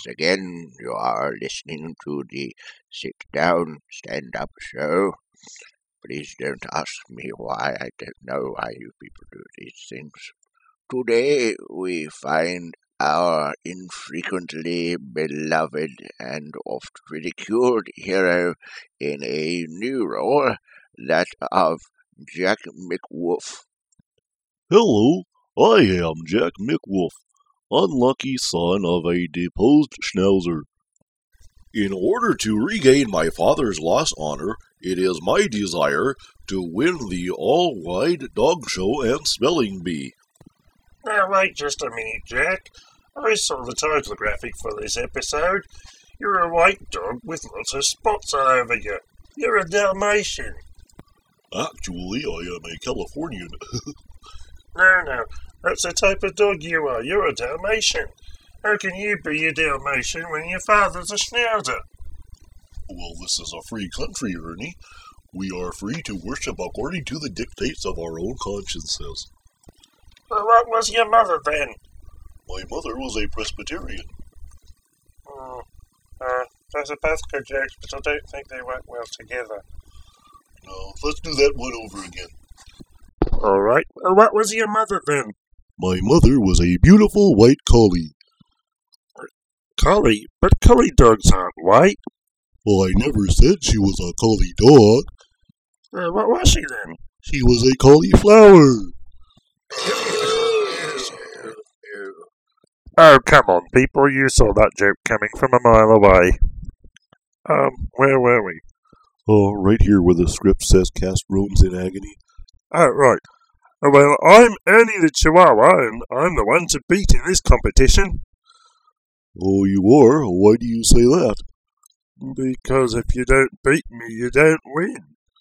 again, you are listening to the Sit Down Stand Up show. Please don't ask me why. I don't know why you people do these things. Today we find our infrequently beloved and oft ridiculed hero in a new role, that of Jack McWolf. Hello, I am Jack McWolf, unlucky son of a deposed Schnauzer. In order to regain my father's lost honor, it is my desire to win the all-wide dog show and spelling bee. Now wait just a minute, Jack. I saw the title graphic for this episode. You're a white dog with lots of spots all over you. You're a Dalmatian. Actually, I am a Californian. No, that's the type of dog you are. You're a Dalmatian. How can you be a Dalmatian when your father's a Schnauzer? Well, this is a free country, Ernie. We are free to worship according to the dictates of our own consciences. Well, what was your mother then? My mother was a Presbyterian. Those are both good jokes, but I don't think they work well together. No, let's do that one over again. All right. Well, what was your mother then? My mother was a beautiful white collie. Collie? But collie dogs aren't white. Well, I never said she was a collie dog. What was she then? She was a cauliflower. Oh, come on, people. You saw that joke coming from a mile away. Where were we? Oh, right here where the script says cast Rome's in agony. Oh, right. Well, I'm Ernie the Chihuahua, and I'm the one to beat in this competition. Oh, you are? Why do you say that? Because if you don't beat me, you don't win.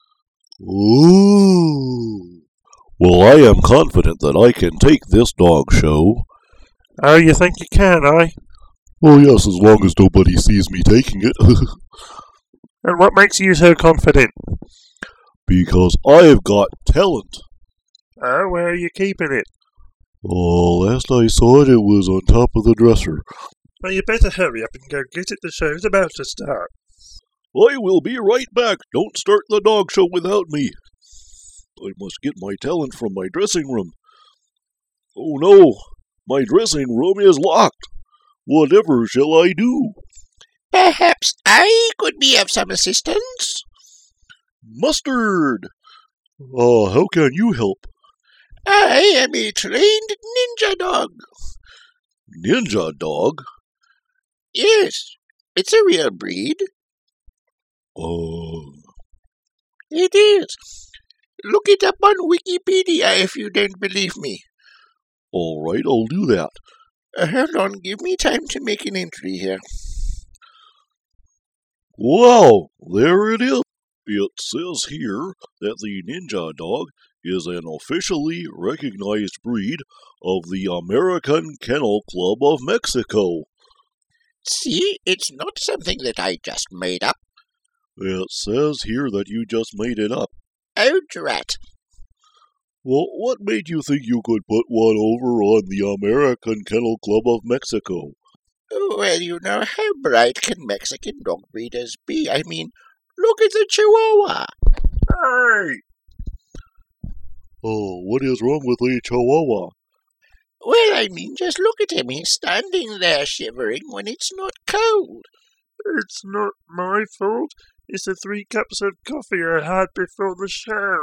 Ooh. Well, I am confident that I can take this dog show. Oh, you think you can, eh? Oh, yes, as long as nobody sees me taking it. And what makes you so confident? Because I've got talent. Oh, where are you keeping it? Oh, last I saw it, it was on top of the dresser. Well, you better hurry up and go get it. The show's about to start. I will be right back. Don't start the dog show without me. I must get my talent from my dressing room. Oh no, my dressing room is locked. Whatever shall I do? Perhaps I could be of some assistance. Mustard! How can you help? I am a trained ninja dog. Ninja dog? Yes, it's a real breed. It is. Look it up on Wikipedia if you don't believe me. All right, I'll do that. Hold on, give me time to make an entry here. Wow, there it is. It says here that the ninja dog is an officially recognized breed of the American Kennel Club of Mexico. See, it's not something that I just made up. It says here that you just made it up. Oh, drat. Well, what made you think you could put one over on the American Kennel Club of Mexico? Well, you know, how bright can Mexican dog breeders be? I mean, look at the Chihuahua. Hey! Oh, what is wrong with a Chihuahua? Well, I mean, just look at him. He's standing there shivering when it's not cold. It's not my fault. It's the 3 cups of coffee I had before the show.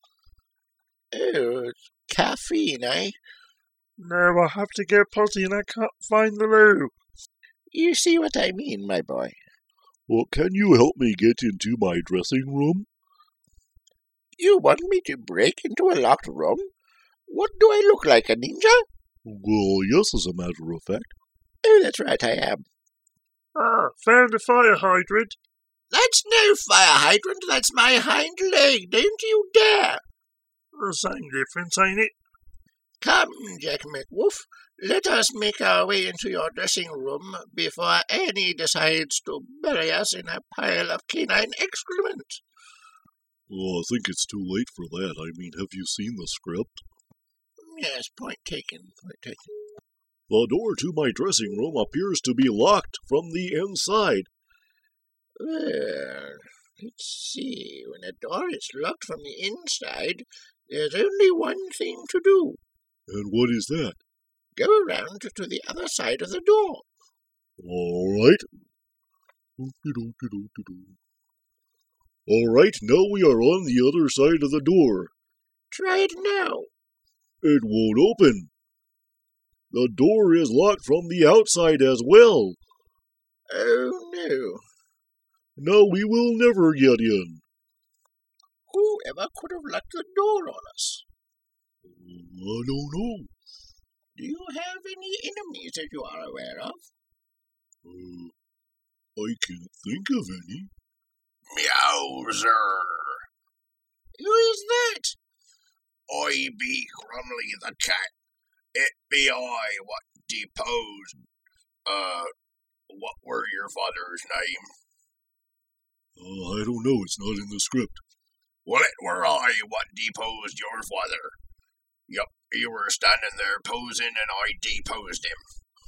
Oh, caffeine, eh? Now I have to go potty and I can't find the loo. You see what I mean, my boy. Well, can you help me get into my dressing room? You want me to break into a locked room? What do I look like, a ninja? Well, yes, as a matter of fact. Oh, that's right, I am. Found a fire hydrant. That's no fire hydrant, that's my hind leg. Don't you dare. The same difference, ain't it? Come, Jack McWolf, let us make our way into your dressing room before Annie decides to bury us in a pile of canine excrement. Oh, I think it's too late for that. I mean, have you seen the script? Yes, point taken, point taken. The door to my dressing room appears to be locked from the inside. Well, let's see. When a door is locked from the inside, there's only one thing to do. And what is that? Go around to the other side of the door. All right. All right, now we are on the other side of the door. Try it now. It won't open. The door is locked from the outside as well. Oh, no. Now we will never get in. Whoever could have locked the door on us? I don't know. Do you have any enemies that you are aware of? I can't think of any. Meowser. Who is that? I be Crumly the cat. It be I what deposed. What were your father's name? I don't know. It's not in the script. Well, it were I what deposed your father. Yup, you were standing there posing and I deposed him.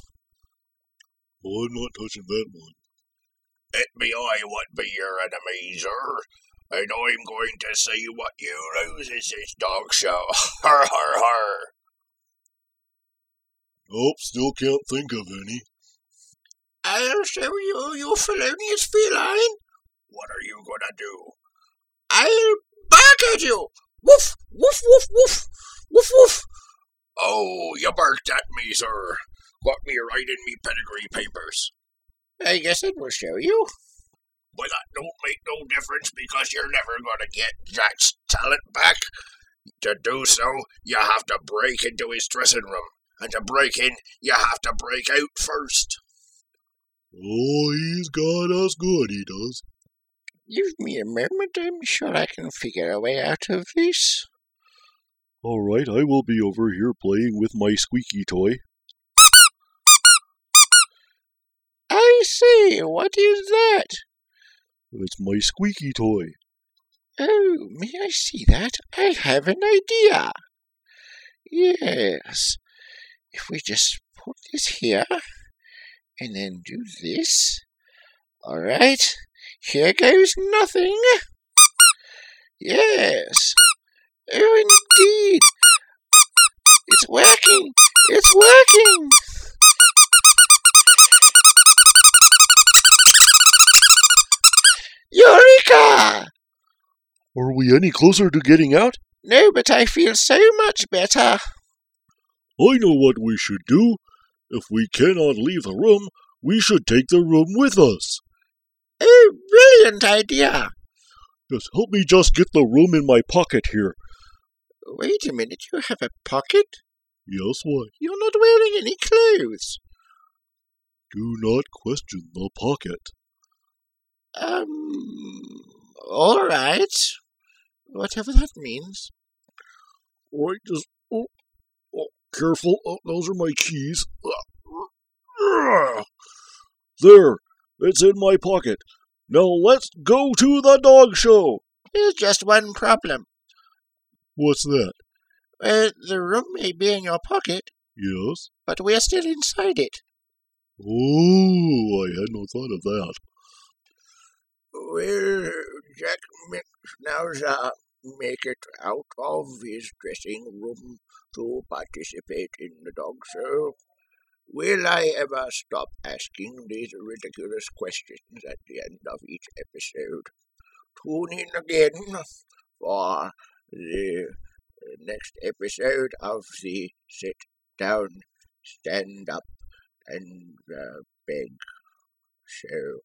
I'm not touching that one. It be I what be your enemy, sir. And I'm going to see what you loses this dog show. Har, har, har. Nope, still can't think of any. I'll show you, you felonious feline. What are you gonna do? I'll bark at you. Woof, woof, woof, woof, woof, woof. Oh, you barked at me, sir. Got me right in me pedigree papers. I guess it will show you. But that don't make no difference because you're never gonna get Jack's talent back. To do so, you have to break into his dressing room. And to break in, you have to break out first. Oh, he's got us good, he does. Give me a moment, I'm sure I can figure a way out of this. All right, I will be over here playing with my squeaky toy. I say, what is that? It's my squeaky toy. Oh, may I see that? I have an idea. Yes. If we just put this here, and then do this. All right. Here goes nothing. Yes. Oh, indeed. It's working. It's working. Eureka! Are we any closer to getting out? No, but I feel so much better. I know what we should do. If we cannot leave the room, we should take the room with us. Oh, brilliant idea. Just help me just get the room in my pocket here. Wait a minute, you have a pocket? Yes, why? You're not wearing any clothes. Do not question the pocket. All right. Whatever that means. Right, just... Oh, careful. Oh, those are my keys. There. It's in my pocket. Now let's go to the dog show. There's just one problem. What's that? The room may be in your pocket. Yes? But we're still inside it. Oh, I had no thought of that. Will Jack McSnauzer make it out of his dressing room to participate in the dog show? Will I ever stop asking these ridiculous questions at the end of each episode? Tune in again for the next episode of the Sit Down, Stand Up, and Beg show.